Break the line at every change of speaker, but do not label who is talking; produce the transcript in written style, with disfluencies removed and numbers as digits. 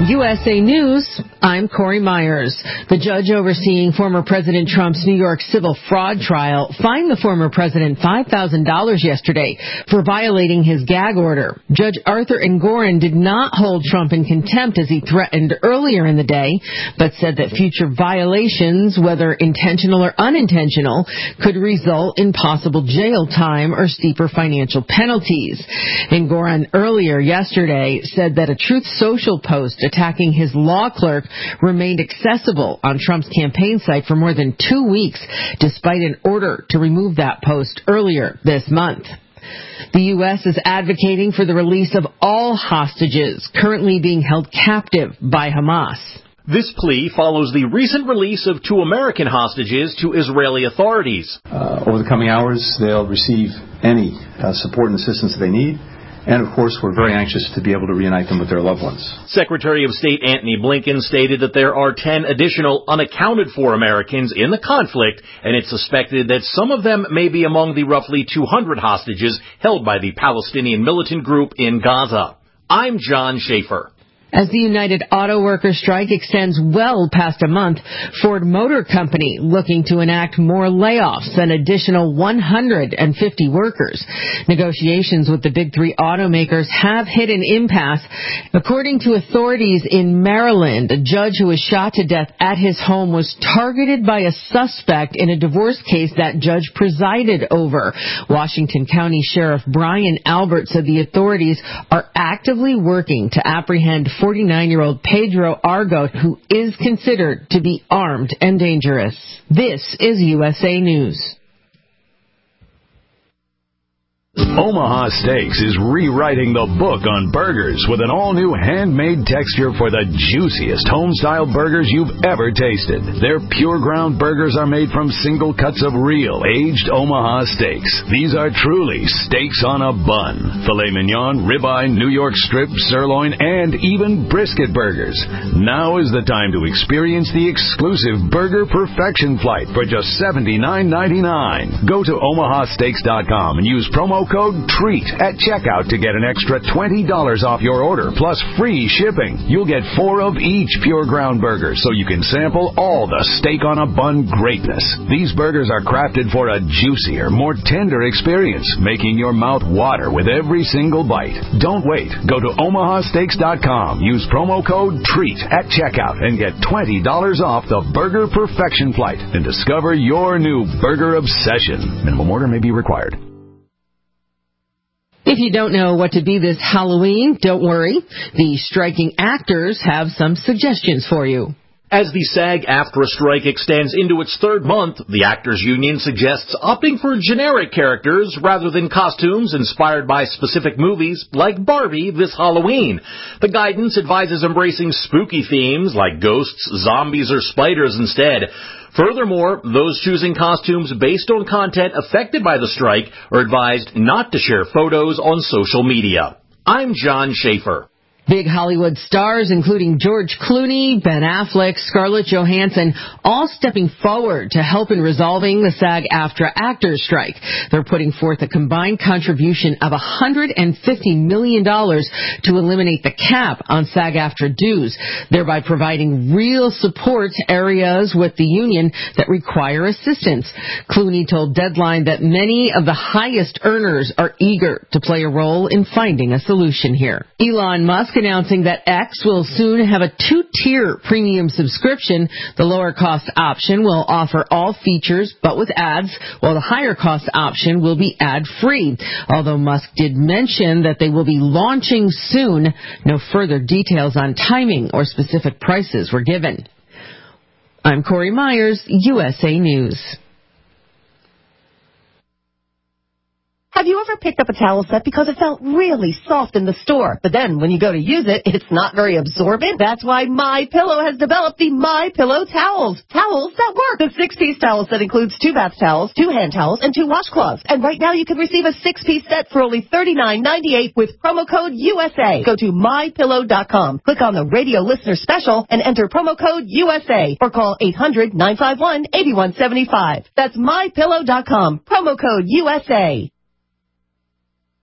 USA News, I'm Corey Myers. The judge overseeing former President Trump's New York civil fraud trial fined the former president $5,000 yesterday for violating his gag order. Judge Arthur Engoron did not hold Trump in contempt as he threatened earlier in the day, but said that future violations, whether intentional or unintentional, could result in possible jail time or steeper financial penalties. Engoron earlier yesterday said that a Truth Social post attacking his law clerk remained accessible on Trump's campaign site for more than 2 weeks, despite an order to remove that post earlier this month. The U.S. is advocating for the release of all hostages currently being held captive by Hamas.
This plea follows the recent release of 2 American hostages to Israeli authorities.
Over the coming hours, they'll receive any support and assistance that they need. And, of course, we're very anxious to be able to reunite them with their loved ones.
Secretary of State Antony Blinken stated that there are 10 additional unaccounted-for Americans in the conflict, and it's suspected that some of them may be among the roughly 200 hostages held by the Palestinian militant group in Gaza. I'm John Schaefer.
As the United Auto Workers strike extends well past a month, Ford Motor Company looking to enact more layoffs, an additional 150 workers. Negotiations with the big 3 automakers have hit an impasse. According to authorities in Maryland, a judge who was shot to death at his home was targeted by a suspect in a divorce case that judge presided over. Washington County Sheriff Brian Albert said the authorities are actively working to apprehend 49-year-old Pedro Argot, who is considered to be armed and dangerous. This is USA News.
Omaha Steaks is rewriting the book on burgers with an all-new handmade texture for the juiciest home-style burgers you've ever tasted. Their pure ground burgers are made from single cuts of real, aged Omaha steaks. These are truly steaks on a bun. Filet mignon, ribeye, New York strip, sirloin, and even brisket burgers. Now is the time to experience the exclusive Burger Perfection Flight for just $79.99. Go to omahasteaks.com and use promo code TREAT at checkout to get an extra $20 off your order, plus free shipping. You'll get 4 of each pure ground burger, so you can sample all the steak on a bun greatness. These burgers are crafted for a juicier, more tender experience, making your mouth water with every single bite. Don't wait. Go to omahasteaks.com. Use promo code TREAT at checkout and get $20 off the Burger Perfection Flight and discover your new burger obsession. Minimum order may be required.
If you don't know what to be this Halloween, don't worry. The striking actors have some suggestions for you.
As the SAG-AFTRA strike extends into its 3rd month, the Actors Union suggests opting for generic characters rather than costumes inspired by specific movies like Barbie this Halloween. The guidance advises embracing spooky themes like ghosts, zombies, or spiders instead. Furthermore, those choosing costumes based on content affected by the strike are advised not to share photos on social media. I'm John Schaefer.
Big Hollywood stars, including George Clooney, Ben Affleck, Scarlett Johansson, all stepping forward to help in resolving the SAG-AFTRA actors strike. They're putting forth a combined contribution of $150 million to eliminate the cap on SAG-AFTRA dues, thereby providing real support to areas with the union that require assistance. Clooney told Deadline that many of the highest earners are eager to play a role in finding a solution here. Elon Musk announcing that X will soon have a 2-tier premium subscription. The lower-cost option will offer all features but with ads, while the higher-cost option will be ad-free. Although Musk did mention that they will be launching soon, no further details on timing or specific prices were given. I'm Corey Myers, USA News.
Have you ever picked up a towel set because it felt really soft in the store, but then when you go to use it, it's not very absorbent? That's why MyPillow has developed the MyPillow towels. Towels that work. The 6-piece towel set includes 2 bath towels, 2 hand towels, and 2 washcloths. And right now you can receive a 6-piece set for only $39.98 with promo code USA. Go to MyPillow.com. Click on the radio listener special and enter promo code USA or call 800-951-8175. That's MyPillow.com. Promo code USA.